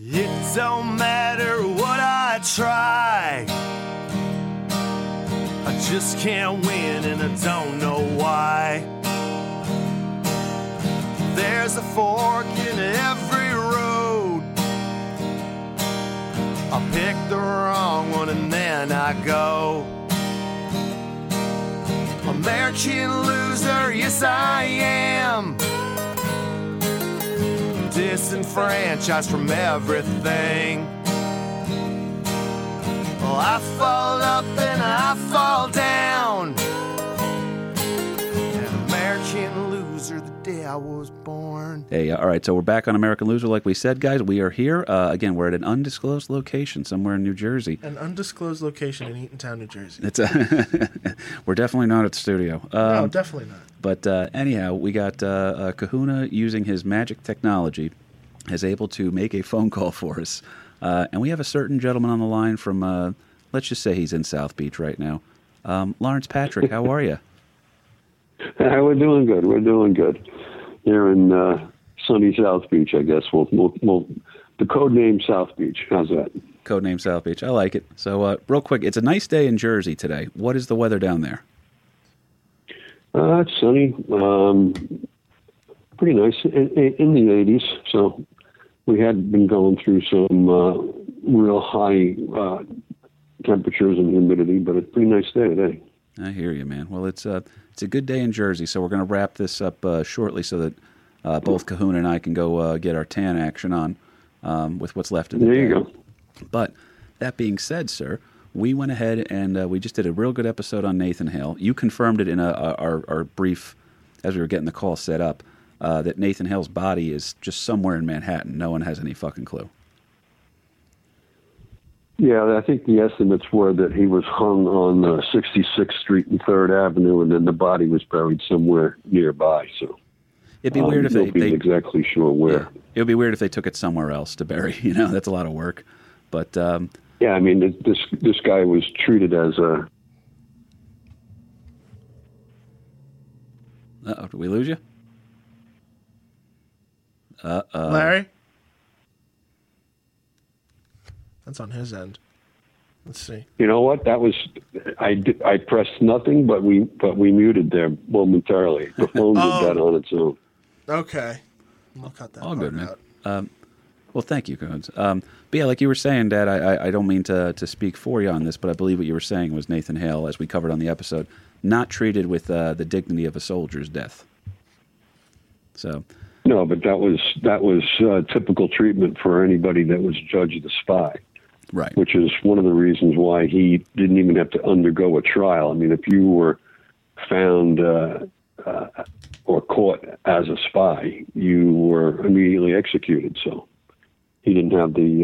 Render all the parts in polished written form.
It don't matter what I try, I just can't win and I don't know why. There's a fork in every road, I pick the wrong one and then I go. American loser, yes I am, disenfranchised from everything. Well, I fall up and I fall down, an American loser the day I was born. Hey, all right, so we're back on American Loser like we said, guys. We are here. Again, we're at an undisclosed location somewhere in New Jersey. An undisclosed location in Eatontown, New Jersey. It's we're definitely not at the studio. No, definitely not. But anyhow, we got Kahuna using his magic technology is able to make a phone call for us. And we have a certain gentleman on the line from, let's just say he's in South Beach right now. Lawrence Patrick, how are you? We're doing good. We're doing good. Here in sunny South Beach, I guess. We'll the code name South Beach. How's that? Code name South Beach. I like it. So real quick, it's a nice day in Jersey today. What is the weather down there? It's sunny. Pretty nice. In the 80s. So we had been going through some real high temperatures and humidity, but it's a pretty nice day today. I hear you, man. Well, it's a good day in Jersey, so we're going to wrap this up shortly so that both Kahuna and I can go get our tan action on with what's left of the day. There you go. But that being said, sir, we went ahead and we just did a real good episode on Nathan Hale. You confirmed it in our brief, as we were getting the call set up, that Nathan Hale's body is just somewhere in Manhattan. No one has any fucking clue. Yeah, I think the estimates were that he was hung on 66th Street and 3rd Avenue, and then the body was buried somewhere nearby. So it'd be weird if they exactly sure where. Yeah, it would be weird if they took it somewhere else to bury. You know, that's a lot of work. But yeah, I mean, this guy was treated as a. Uh-oh, did we lose you? Larry? That's on his end. Let's see. You know what? That was I pressed nothing, but we muted there momentarily. The phone did that on its own. Okay, I'll cut that. All good, man. Out. Well, thank you, Coons. But yeah, like you were saying, Dad, I don't mean to speak for you on this, but I believe what you were saying was Nathan Hale, as we covered on the episode, not treated with the dignity of a soldier's death. So. No, but that was typical treatment for anybody that was judged a spy. Right. Which is one of the reasons why he didn't even have to undergo a trial. I mean, if you were found or caught as a spy, you were immediately executed. So he didn't have he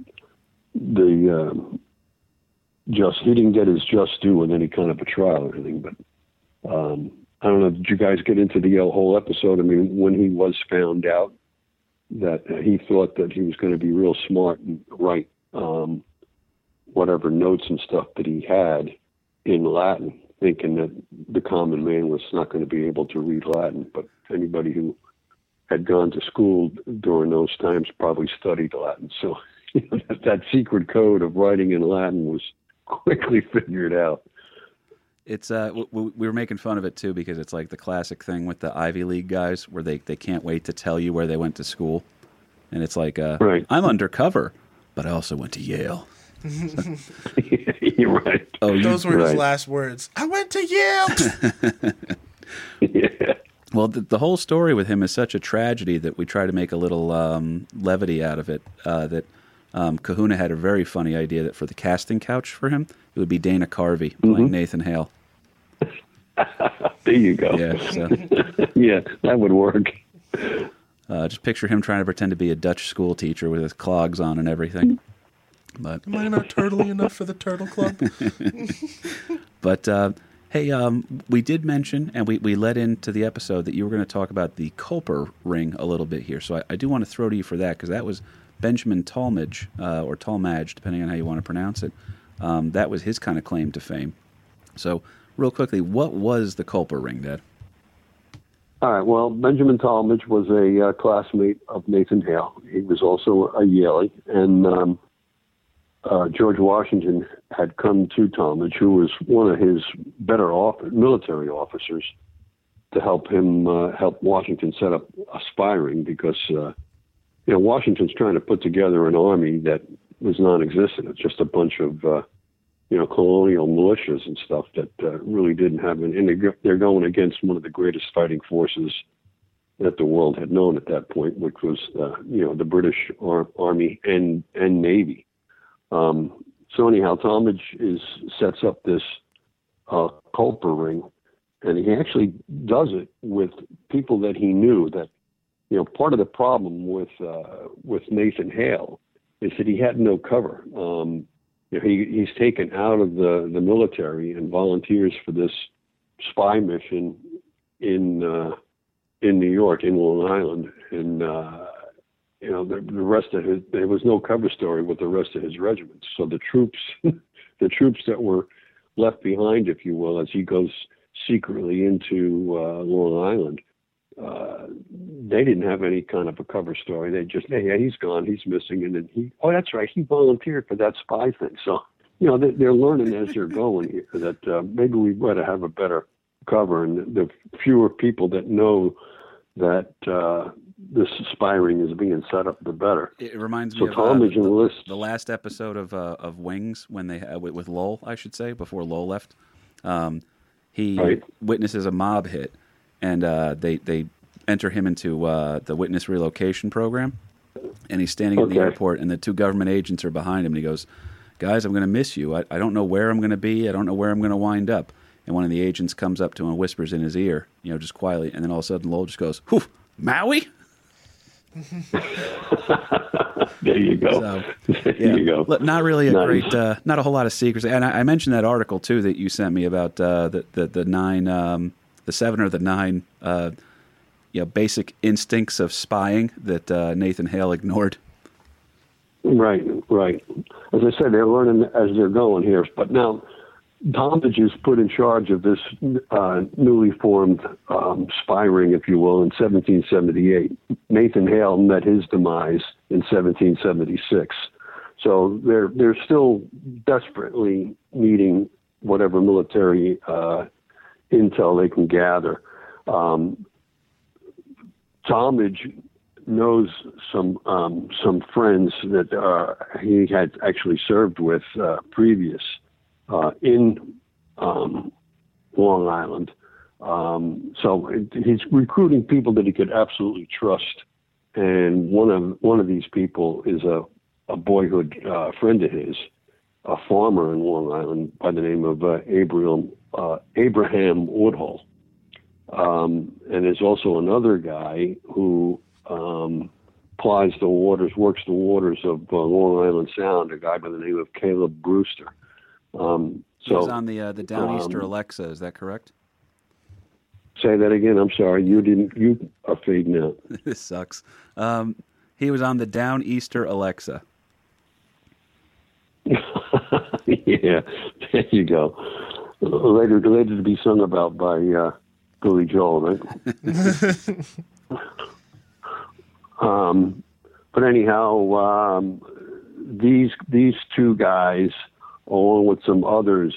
didn't get his just due with any kind of a trial or anything. But I don't know. Did you guys get into the whole episode? I mean, when he was found out that he thought that he was going to be real smart and write whatever notes and stuff that he had in Latin, thinking that the common man was not going to be able to read Latin. But anybody who had gone to school during those times probably studied Latin. So that secret code of writing in Latin was quickly figured out. It's we were making fun of it too because it's like the classic thing with the Ivy League guys where they can't wait to tell you where they went to school, and it's like right. I'm undercover, but I also went to Yale. You're right. Oh, those were his last words. I went to Yale. Yeah. Well, the whole story with him is such a tragedy that we try to make a little levity out of it. That Kahuna had a very funny idea that for the casting couch for him, it would be Dana Carvey playing Nathan Hale. There you go. Yeah, so. Yeah, that would work. Just picture him trying to pretend to be a Dutch school teacher with his clogs on and everything. But am I not turtly enough for the Turtle Club? But hey, we did mention, and we led into the episode that you were going to talk about the Culper ring a little bit here. So I do want to throw to you for that because that was Benjamin Talmadge, or Talmadge, depending on how you want to pronounce it. That was his kind of claim to fame. So, real quickly, what was the Culper ring, Dad? All right. Well, Benjamin Talmadge was a classmate of Nathan Hale. He was also a Yalie, and George Washington had come to Talmadge, who was one of his better military officers, to help Washington set up a spy ring because Washington's trying to put together an army that was non-existent. It's just a bunch of colonial militias and stuff that really didn't have and they're going against one of the greatest fighting forces that the world had known at that point, which was the British Army and Navy. So anyhow, Talmadge sets up this Culper ring, and he actually does it with people that he knew. That part of the problem with Nathan Hale is that he had no cover. He's taken out of the military and volunteers for this spy mission in New York, in Long Island, and the rest of there was no cover story with the rest of his regiment. So the troops that were left behind, if you will, as he goes secretly into Long Island, they didn't have any kind of a cover story. They just, hey, yeah, he's gone, he's missing, and then that's right, he volunteered for that spy thing. So, they're learning as they're going here that maybe we better have a better cover, and the fewer people that know that this spy ring is being set up, the better. It reminds me of the last episode of Wings when they with Lowell, I should say, before Lowell left. He witnesses a mob hit, and they enter him into the witness relocation program, and he's standing in the airport, and the two government agents are behind him, and he goes, "Guys, I'm going to miss you. I don't know where I'm going to be. I don't know where I'm going to wind up." And one of the agents comes up to him and whispers in his ear, just quietly, and then all of a sudden Lowell just goes, "Whew, Maui?" There you go. So, there you go. Look, not really a great, not a whole lot of secrets. And I mentioned that article too that you sent me about the 7 or the 9, basic instincts of spying that Nathan Hale ignored. Right. As I said, they're learning as they're going here. But now, Talmadge is put in charge of this newly formed spy ring, if you will, in 1778. Nathan Hale met his demise in 1776. So they're still desperately needing whatever military intel they can gather. Talmadge knows some friends that he had actually served with previous in Long Island. So he's recruiting people that he could absolutely trust. And one of these people is a boyhood friend of his, a farmer in Long Island by the name of Abraham Woodhull. And there's also another guy who plies the waters, works the waters of Long Island Sound, a guy by the name of Caleb Brewster. He was on the Downeaster Alexa, is that correct? Say that again. I'm sorry. You are fading out. This sucks. He was on the Downeaster Alexa. Yeah, there you go. Later to be sung about by Billy Joel, right? But anyhow, these two guys, along with some others,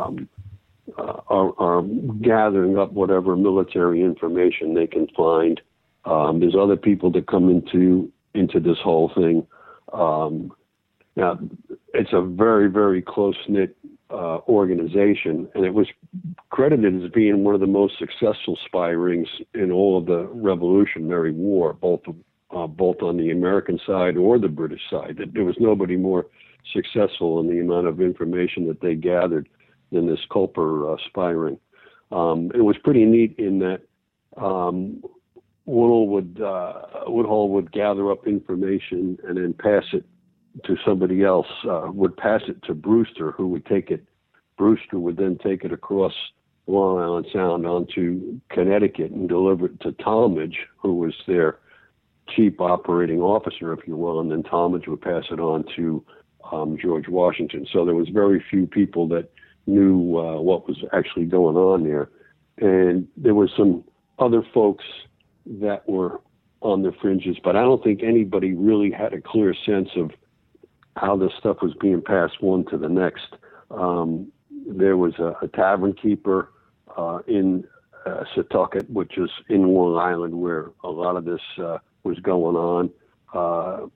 are gathering up whatever military information they can find. There's other people that come into this whole thing. Now, it's a very, very close-knit organization, and it was credited as being one of the most successful spy rings in all of the Revolutionary War, both on the American side or the British side. There was nobody more successful in the amount of information that they gathered than this Culper spy ring. It was pretty neat in that Woodhull would gather up information and then pass it to somebody else, would pass it to Brewster, who would take it. Brewster would then take it across Long Island Sound onto Connecticut and deliver it to Talmadge, who was their chief operating officer, if you will, and then Talmadge would pass it on to George Washington. So there was very few people that knew what was actually going on there. And there was some other folks that were on the fringes, but I don't think anybody really had a clear sense of how this stuff was being passed one to the next. There was a tavern keeper in Setauket, which is in Long Island, where a lot of this was going on.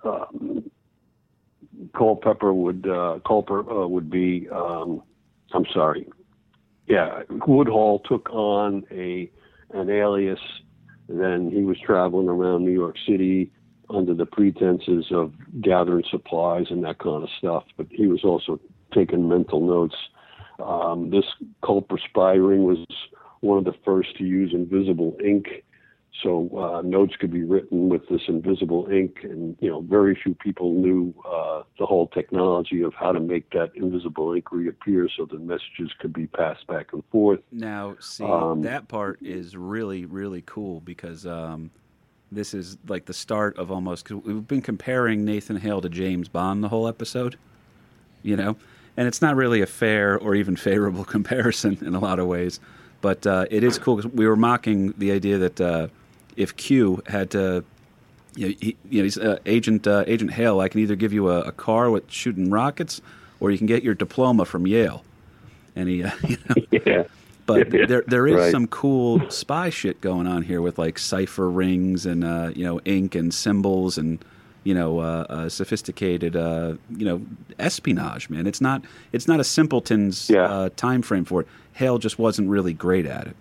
Culpeper would be. I'm sorry. Yeah, Woodhull took on an alias. Then he was traveling around New York City under the pretenses of gathering supplies and that kind of stuff. But he was also taking mental notes. This Culper spy ring was one of the first to use invisible ink. So notes could be written with this invisible ink, and very few people knew the whole technology of how to make that invisible ink reappear so the messages could be passed back and forth. Now, see, that part is really, really cool because this is like the start of almost. Cause we've been comparing Nathan Hale to James Bond the whole episode, and it's not really a fair or even favorable comparison in a lot of ways. But it is cool because we were mocking the idea that if Q had to, he's Agent Hale. I can either give you a car with shooting rockets, or you can get your diploma from Yale. And he, yeah. But there is right. some cool spy shit going on here with like cipher rings and ink and symbols and sophisticated espionage. Man, it's not a simpleton's time frame for it. Hale just wasn't really great at it.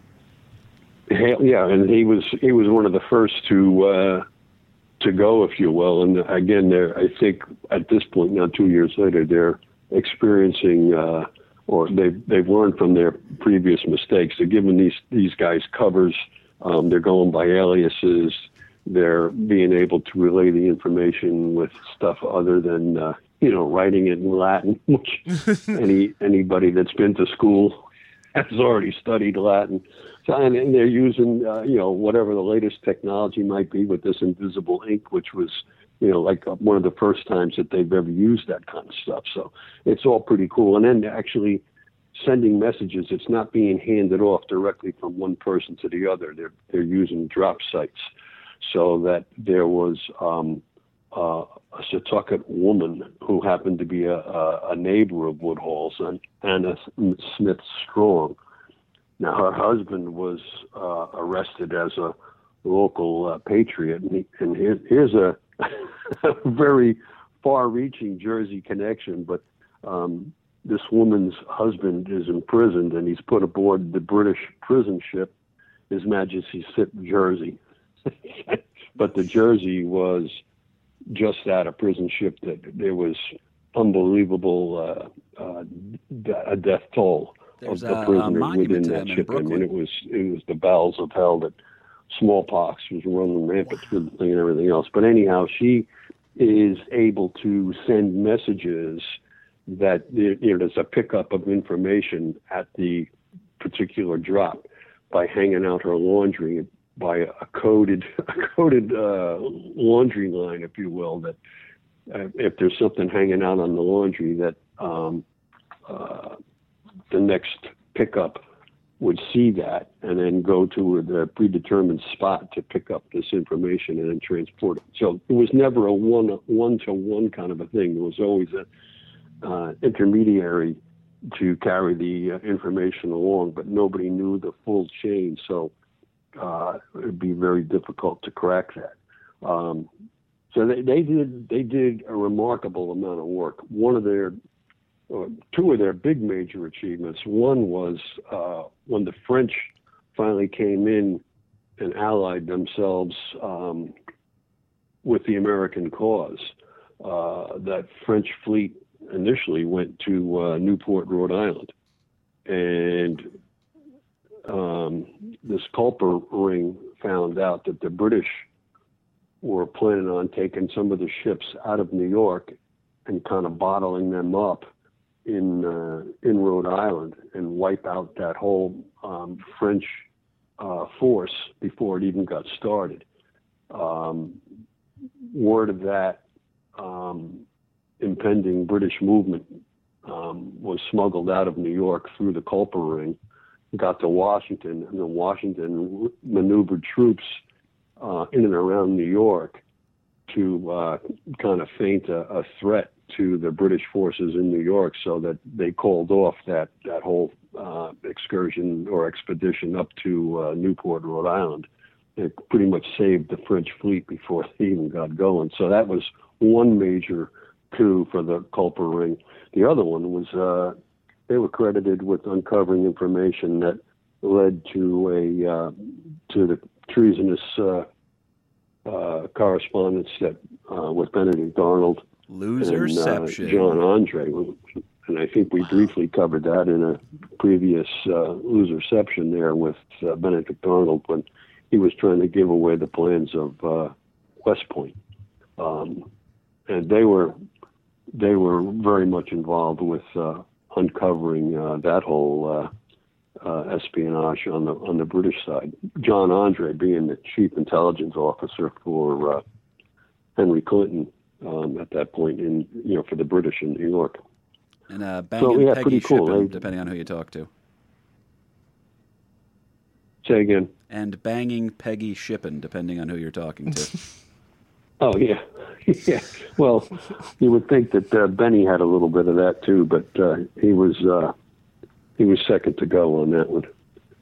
Yeah, and he was one of the first to go, if you will. And again, I think at this point now, 2 years later, they're experiencing or they've learned from their previous mistakes. They're giving these guys covers. They're going by aliases. They're being able to relay the information with stuff other than writing it in Latin, which anybody that's been to school has already studied Latin. So, and they're using whatever the latest technology might be with this invisible ink, which was like one of the first times that they've ever used that kind of stuff. So it's all pretty cool. And then actually sending messages, it's not being handed off directly from one person to the other. They're using drop sites. So that there was a Setauket woman who happened to be a neighbor of Woodhull's, Anna Smith Strong. Now, her husband was arrested as a local patriot, and here's a very far-reaching Jersey connection, but this woman's husband is imprisoned, and he's put aboard the British prison ship, His Majesty's ship Jersey. But the Jersey was just that, a prison ship that there was unbelievable a death toll There's of the prisoners within that ship. I mean, it was the bowels of hell that smallpox was running rampant through the thing and everything else. But anyhow, she is able to send messages that there's a pickup of information at the particular drop by hanging out her laundry by a coded laundry line, if you will, that if there's something hanging out on the laundry, that the next pickup would see that and then go to the predetermined spot to pick up this information and then transport it. So it was never a one-to-one kind of a thing. There was always an intermediary to carry the information along, but nobody knew the full chain. So it would be very difficult to crack that. So they did a remarkable amount of work. Two of their big major achievements. One was when the French finally came in and allied themselves with the American cause. That French fleet initially went to Newport, Rhode Island, and this Culper ring found out that the British were planning on taking some of the ships out of New York and kind of bottling them up in Rhode Island and wipe out that whole French force before it even got started. Word of that impending British movement was smuggled out of New York through the Culper ring, got to Washington, and then Washington maneuvered troops in and around New York to kind of feint a threat to the British forces in New York, so that they called off that whole excursion or expedition up to Newport, Rhode Island. It pretty much saved the French fleet before they even got going. So that was one major coup for the Culper Ring. The other one was they were credited with uncovering information that led to the treasonous correspondence that with Benedict Arnold Loserception. and John Andre. And I think we briefly covered that in a previous Loserception there with Benedict Arnold when he was trying to give away the plans of West Point. And they were very much involved with uncovering that whole espionage on the British side. John Andre being the chief intelligence officer for Henry Clinton at that point for the British in New York. And banging Peggy pretty cool, Shippen, eh? depending on who you talk to. Say again. And banging Peggy Shippen, depending on who you're talking to. Oh, yeah. Yeah. Well, you would think that Benny had a little bit of that too, but he was second to go on that one.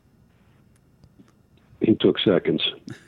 He took seconds.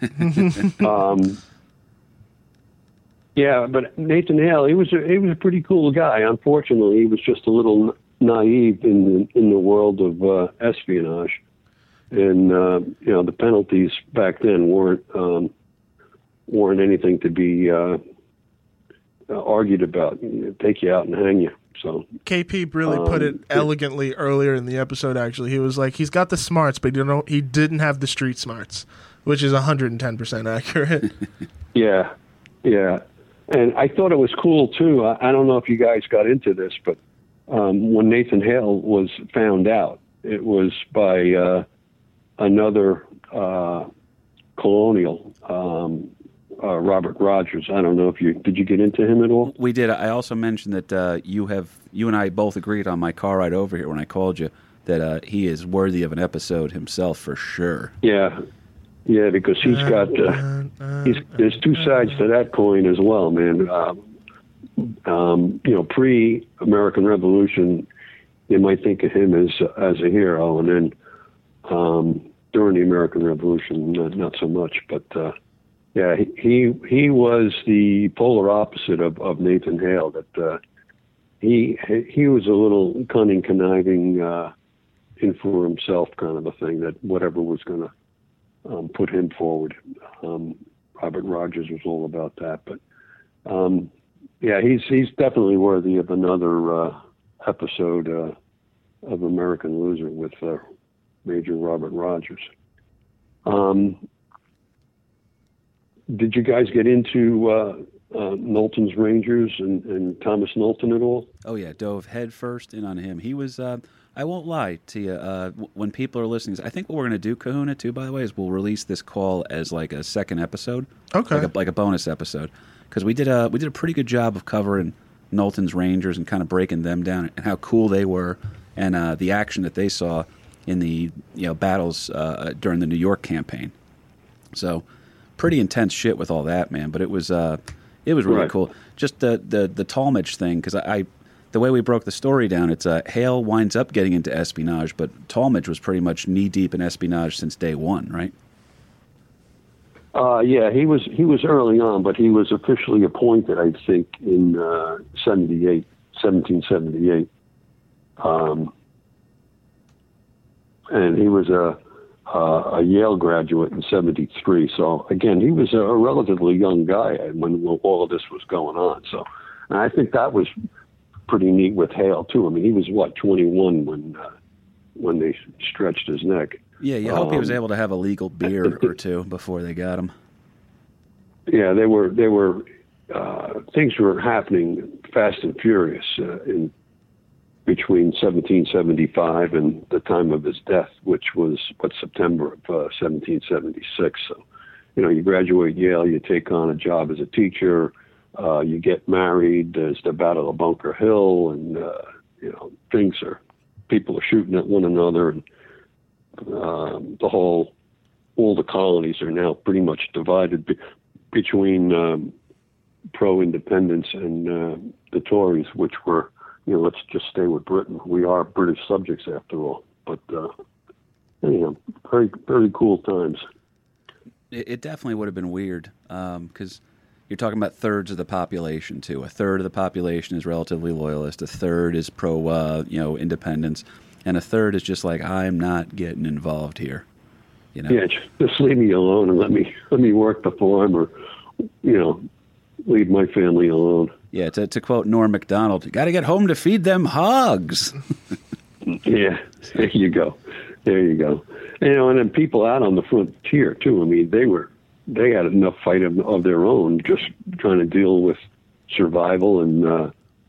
Yeah, but Nathan Hale, he was a pretty cool guy. Unfortunately, he was just a little naive in the world of espionage, and the penalties back then weren't anything to be argued about. Take you out and hang you. So KP really put it elegantly earlier in the episode. Actually, he was like, he's got the smarts, but he didn't have the street smarts, which is 110% accurate. Yeah. And I thought it was cool too. I don't know if you guys got into this, but when Nathan Hale was found out, it was by another colonial, Robert Rogers. I don't know if did you get into him at all? We did. I also mentioned that you and I both agreed on my car ride over here when I called you that he is worthy of an episode himself for sure. Yeah, because he's got there's two sides to that coin as well, man. Pre-American Revolution, you might think of him as a hero, and then during the American Revolution, not so much. But he was the polar opposite of Nathan Hale. That he was a little cunning, conniving, in for himself kind of a thing. That whatever was going to put him forward. Robert Rogers was all about that, but he's definitely worthy of another episode of American Loser with Major Robert Rogers. Did you guys get into Knowlton's Rangers and Thomas Knowlton at all? Oh yeah, dove head first in on him. He was. I won't lie to you. When people are listening, I think what we're going to do, Kahuna, too, by the way, is we'll release this call as like a second episode, okay, like a bonus episode, because we did a pretty good job of covering Knowlton's Rangers and kind of breaking them down and how cool they were and the action that they saw in the battles during the New York campaign. So pretty intense shit with all that, man. But it was really right. cool. Just the Talmadge thing, because the way we broke the story down, it's Hale winds up getting into espionage, but Talmadge was pretty much knee-deep in espionage since day one, right? He was early on, but he was officially appointed, I think, in 1778. And he was a Yale graduate in 73. So, again, he was a relatively young guy when all of this was going on. So, and I think that was pretty neat with Hale too. I mean, he was 21 when they stretched his neck. Yeah, you hope he was able to have a legal beer or two before they got him. Yeah, they were things were happening fast and furious in between 1775 and the time of his death, which was September of 1776. So, you graduate Yale, you take on a job as a teacher. You get married. There's the Battle of Bunker Hill, and people are shooting at one another, and all the colonies are now pretty much divided between pro-independence and the Tories, which were, let's just stay with Britain. We are British subjects after all. But anyhow, very, very cool times. It definitely would have been weird because you're talking about thirds of the population too. A third of the population is relatively loyalist. A third is pro, independence, and a third is just like, I'm not getting involved here. Yeah, just leave me alone and let me work the farm, or leave my family alone. Yeah, to quote Norm Macdonald, you got to get home to feed them hogs. Yeah, there you go. And then people out on the frontier too. I mean, they had enough fight of their own, just trying to deal with survival and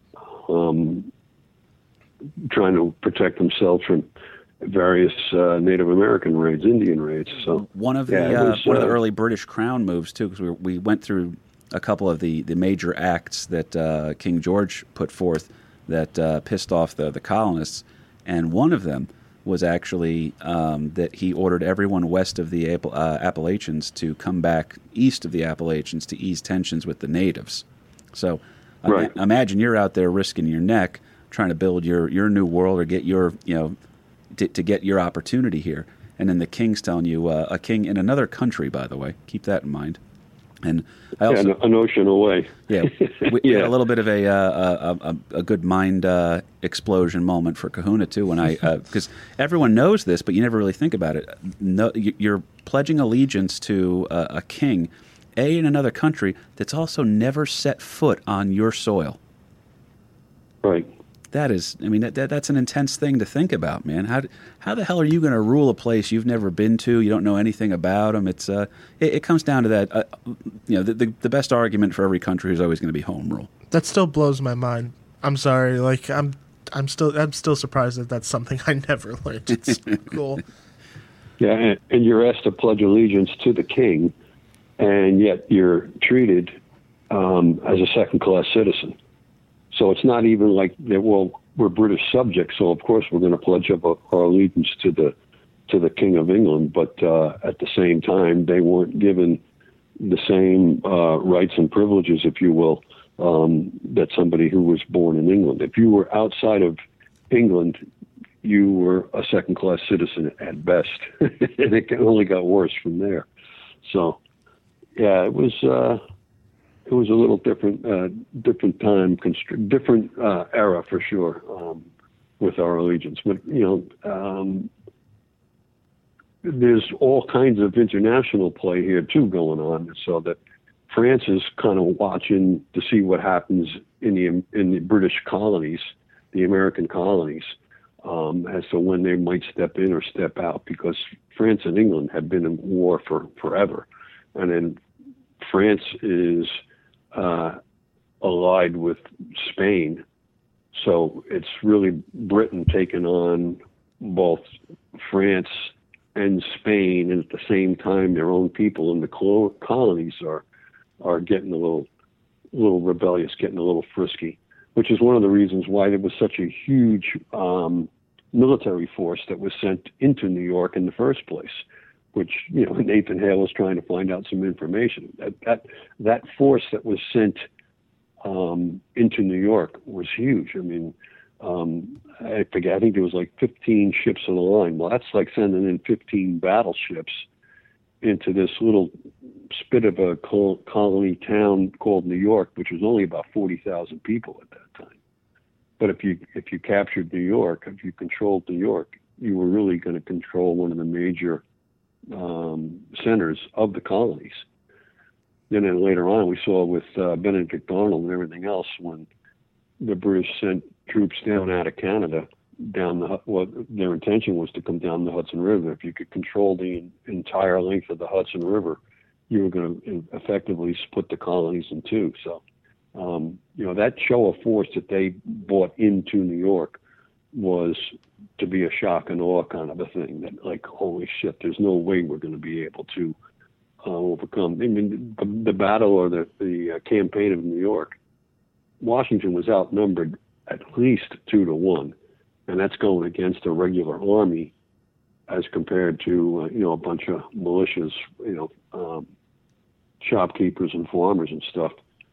trying to protect themselves from various Native American raids, Indian raids. So one of the early British Crown moves too, because we went through a couple of the major acts that King George put forth that pissed off the colonists, and one of them was actually that he ordered everyone west of the Appalachians to come back east of the Appalachians to ease tensions with the natives. So right. Imagine you're out there risking your neck trying to build your new world or get your to get your opportunity here, and then the king's telling you, a king in another country, by the way, keep that in mind. And I also, an ocean away. Yeah, we had a little bit of a good mind explosion moment for Kahuna too. When because everyone knows this, but you never really think about it. No, you're pledging allegiance to a king, in another country that's also never set foot on your soil. Right. That is, I mean, that's an intense thing to think about, man. How the hell are you going to rule a place you've never been to? You don't know anything about them. It's it comes down to that. The best argument for every country is always going to be home rule. That still blows my mind. I'm sorry. Like I'm still surprised that that's something I never learned. It's cool. Yeah, and you're asked to pledge allegiance to the king, and yet you're treated as a second-class citizen. So it's not even like that. Well, we're British subjects, so of course we're going to pledge up our allegiance to the King of England. But at the same time, they weren't given the same rights and privileges, if you will, that somebody who was born in England. If you were outside of England, you were a second-class citizen at best, and it only got worse from there. So, yeah, it was a little different time, different era for sure with our allegiance. But there's all kinds of international play here too going on, so that France is kind of watching to see what happens in the British colonies, the American colonies, as to when they might step in or step out, because France and England have been in war for forever, and then France is allied with Spain, so it's really Britain taking on both France and Spain, and at the same time their own people in the colonies are getting a little rebellious, getting a little frisky, which is one of the reasons why there was such a huge military force that was sent into New York in the first place, which, Nathan Hale was trying to find out some information. That force that was sent into New York was huge. I mean, I forget, I think there was like 15 ships on the line. Well, that's like sending in 15 battleships into this little spit of a colony town called New York, which was only about 40,000 people at that time. But if you captured New York, if you controlled New York, you were really going to control one of the major centers of the colonies. Then later on, we saw with Benedict Arnold and everything else, when the British sent troops down out of Canada, their intention was to come down the Hudson River. If you could control the entire length of the Hudson River, you were going to effectively split the colonies in two. So, that show of force that they brought into New York was to be a shock and awe kind of a thing, that like, holy shit, there's no way we're going to be able to overcome. I mean, the battle or the campaign of New York, Washington was outnumbered at least 2-1, and that's going against a regular army as compared to a bunch of militias, shopkeepers and farmers and stuff.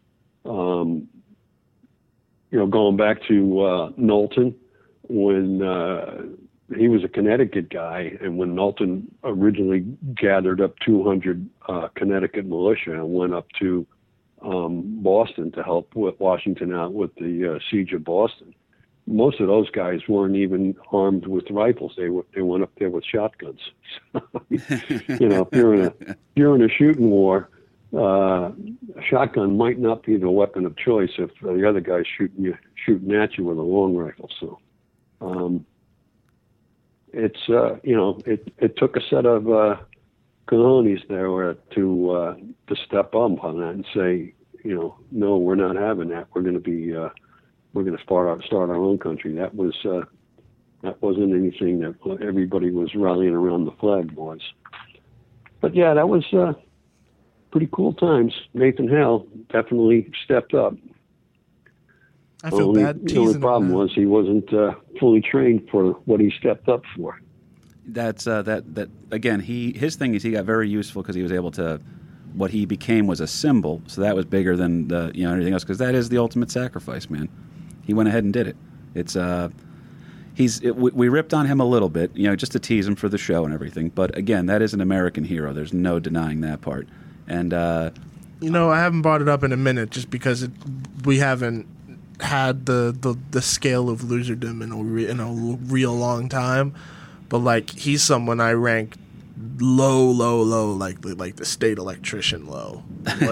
Going back to Knowlton, when he was a Connecticut guy, and when Knowlton originally gathered up 200 Connecticut militia and went up to Boston to help with Washington out with the siege of Boston, most of those guys weren't even armed with rifles. They went up there with shotguns. If you're in a shooting war, a shotgun might not be the weapon of choice if the other guy's shooting at you with a long rifle. So, it took a set of cojones there to step up on that and say, no, we're not having that. We're going to start our own country. That wasn't anything that everybody was rallying around the flag was. But yeah, that was pretty cool times. Nathan Hale definitely stepped up. I feel bad teasing him. The only problem was he wasn't fully trained for what he stepped up for. That's that again. His thing is he got very useful because he was able to. What he became was a symbol, so that was bigger than anything else. Because that is the ultimate sacrifice, man. He went ahead and did it. It's we ripped on him a little bit, just to tease him for the show and everything. But again, that is an American hero. There's no denying that part. And I haven't brought it up in a minute just because we haven't had the scale of loserdom in a real long time. But like he's someone I rank low, like the state electrician low,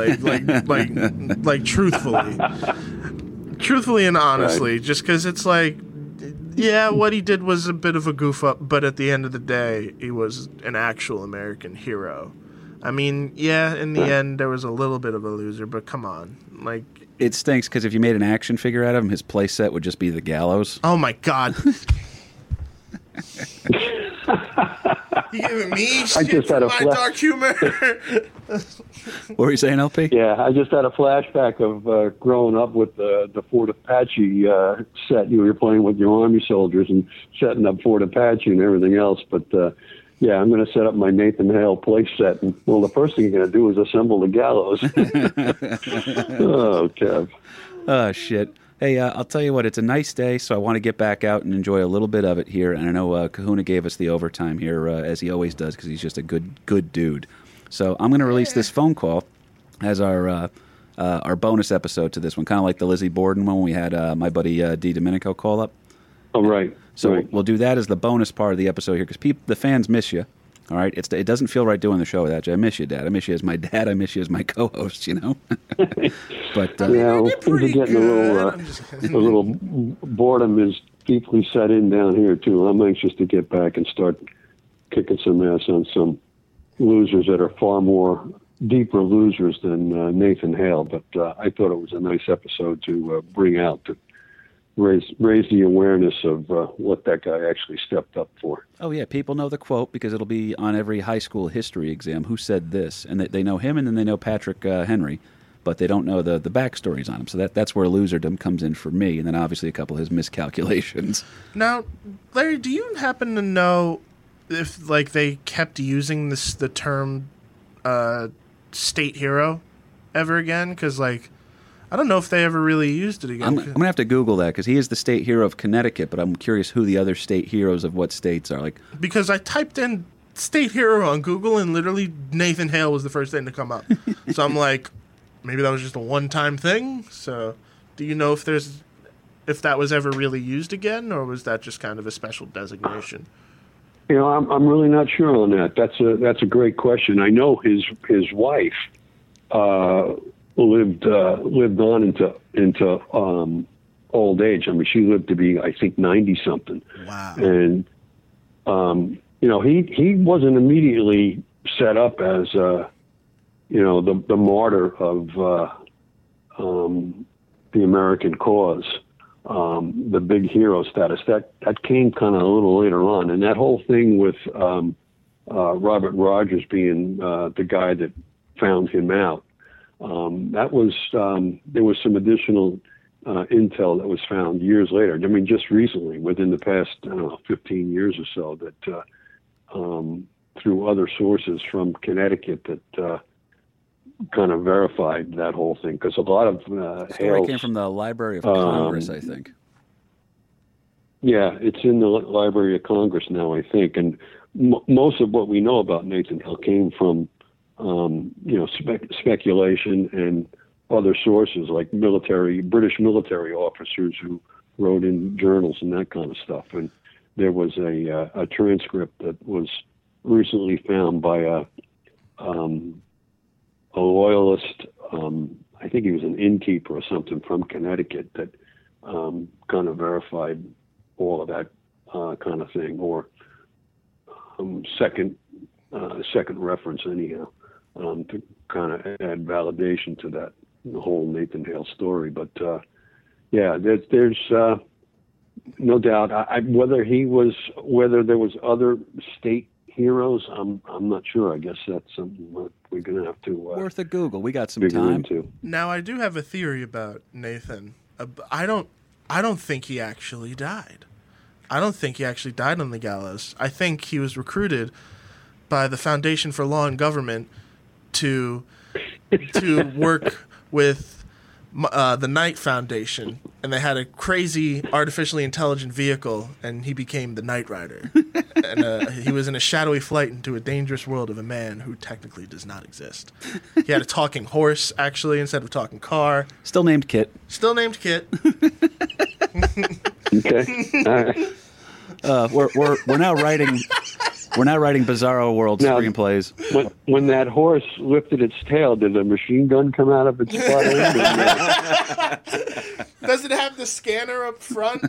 like truthfully and honestly, right. Just because it's like, yeah, what he did was a bit of a goof up, but at the end of the day, he was an actual American hero. I mean, yeah, in the end, there was a little bit of a loser, but come on, like. It stinks because if you made an action figure out of him, his play set would just be the gallows. Oh my God. You giving me shit for my dark humor? What were you saying, LP? Yeah, I just had a flashback of growing up with the Fort Apache set. You were playing with your Army soldiers and setting up Fort Apache and everything else. But, yeah, I'm going to set up my Nathan Hale play set. And, well, the first thing you're going to do is assemble the gallows. Oh, Kev. Oh, shit. Hey, I'll tell you what, it's a nice day, so I want to get back out and enjoy a little bit of it here. And I know Kahuna gave us the overtime here, as he always does, because he's just a good dude. So I'm going to release this phone call as our bonus episode to this one, kind of like the Lizzie Borden one when we had my buddy D. Domenico call up. Oh, right. So right. We'll do that as the bonus part of the episode here, because the fans miss you. All right, it doesn't feel right doing the show without you. I miss you, Dad. I miss you as my dad. I miss you as my co-host. But yeah, things are getting a little boredom is deeply set in down here too. I'm anxious to get back and start kicking some ass on some losers that are far more deeper losers than Nathan Hale. But I thought it was a nice episode to bring out to raise the awareness of what that guy actually stepped up for. Oh, yeah. People know the quote because it'll be on every high school history exam. Who said this? And they know him, and then they know Patrick Henry, but they don't know the backstories on him. So that's where loserdom comes in for me, and then obviously a couple of his miscalculations. Now, Larry, do you happen to know if they kept using the term state hero ever again? Because, I don't know if they ever really used it again. I'm going to have to Google that because he is the state hero of Connecticut, but I'm curious who the other state heroes of what states are. Because I typed in state hero on Google and literally Nathan Hale was the first thing to come up. So I'm like, maybe that was just a one-time thing. So do you know if that was ever really used again, or was that just kind of a special designation? I'm really not sure on that. That's a great question. I know his wife lived on into old age. I mean, she lived to be, I think, 90 something. Wow. And he wasn't immediately set up as the martyr of the American cause, the big hero status. That came kind of a little later on, and that whole thing with Robert Rogers being the guy that found him out. That was there was some additional intel that was found years later. I mean, just recently, within the past 15 years or so, that through other sources from Connecticut that kind of verified that whole thing, because a lot of story came from the Library of Congress, I think. Yeah, it's in the Library of Congress now, I think, and most of what we know about Nathan Hale came from speculation and other sources like British military officers who wrote in journals and that kind of stuff. And there was a transcript that was recently found by a loyalist, I think he was an innkeeper or something from Connecticut, that kind of verified all of that kind of thing, or second reference anyhow, to kind of add validation to that whole Nathan Hale story. But there's no doubt. Whether there was other state heroes, I'm not sure. I guess that's something that we're going to have to worth a Google. We got some time. Into. Now, I do have a theory about Nathan. I don't think he actually died. I don't think he actually died on the gallows. I think he was recruited by the Foundation for Law and Government to work with the Knight Foundation, and they had a crazy artificially intelligent vehicle, and he became the Knight Rider. And he was in a shadowy flight into a dangerous world of a man who technically does not exist. He had a talking horse, actually, instead of a talking car. Still named Kit. Okay. All right. We're now writing Bizarro World screenplays. When that horse lifted its tail, did a machine gun come out of its butt end? Does it have the scanner up front?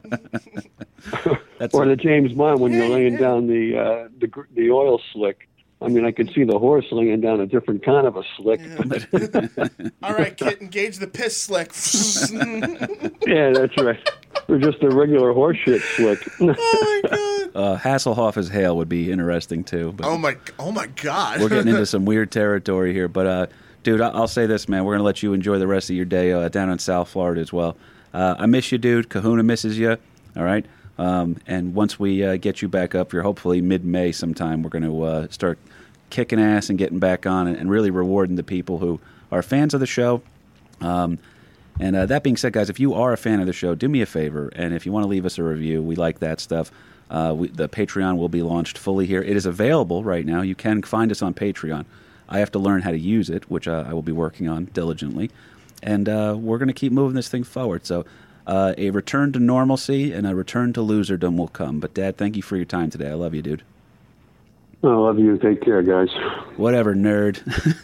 Or the James Bond when you're laying down the oil slick. I mean, I could see the horse laying down a different kind of a slick. Yeah. All right, Kit, engage the piss slick. Yeah, that's right. Or just a regular horse shit slick. Oh my god. Hasselhoff as Hale would be interesting too. But oh my god. We're getting into some weird territory here, but dude, I'll say this, man. We're gonna let you enjoy the rest of your day down in South Florida as well. I miss you, dude. Kahuna misses you. All right. And once we get you back up here, hopefully mid-May sometime, we're going to start kicking ass and getting back on and really rewarding the people who are fans of the show. And that being said, guys, if you are a fan of the show, do me a favor. And if you want to leave us a review, we like that stuff. The Patreon will be launched fully here. It is available right now. You can find us on Patreon. I have to learn how to use it, which I will be working on diligently. And we're going to keep moving this thing forward. So a return to normalcy and a return to loserdom will come. But, Dad, thank you for your time today. I love you, dude. I love you. Take care, guys. Whatever, nerd.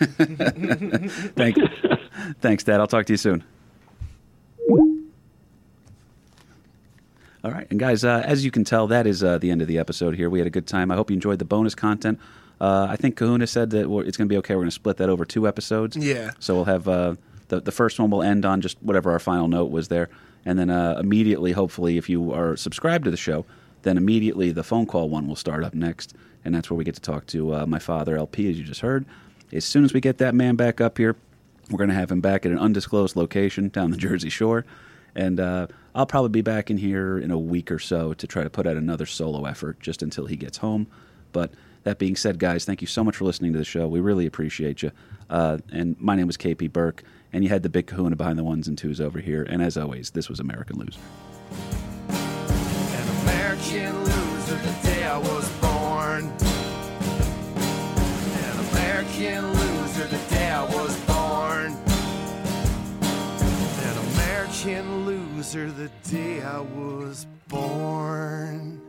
Thanks, Dad. I'll talk to you soon. All right. And, guys, as you can tell, that is the end of the episode here. We had a good time. I hope you enjoyed the bonus content. I think Kahuna said that it's going to be okay. We're going to split that over 2 episodes. Yeah. So we'll have the first one will end on just whatever our final note was there. And then immediately, hopefully, if you are subscribed to the show, then immediately the phone call one will start up next. And that's where we get to talk to my father, LP, as you just heard. As soon as we get that man back up here, we're going to have him back at an undisclosed location down the Jersey Shore. And I'll probably be back in here in a week or so to try to put out another solo effort just until he gets home. But that being said, guys, thank you so much for listening to the show. We really appreciate you. And my name was KP Burke, and you had the big kahuna behind the ones and twos over here. And as always, this was American Loser. An American loser the day I was born. An American loser the day I was born. An American loser the day I was born.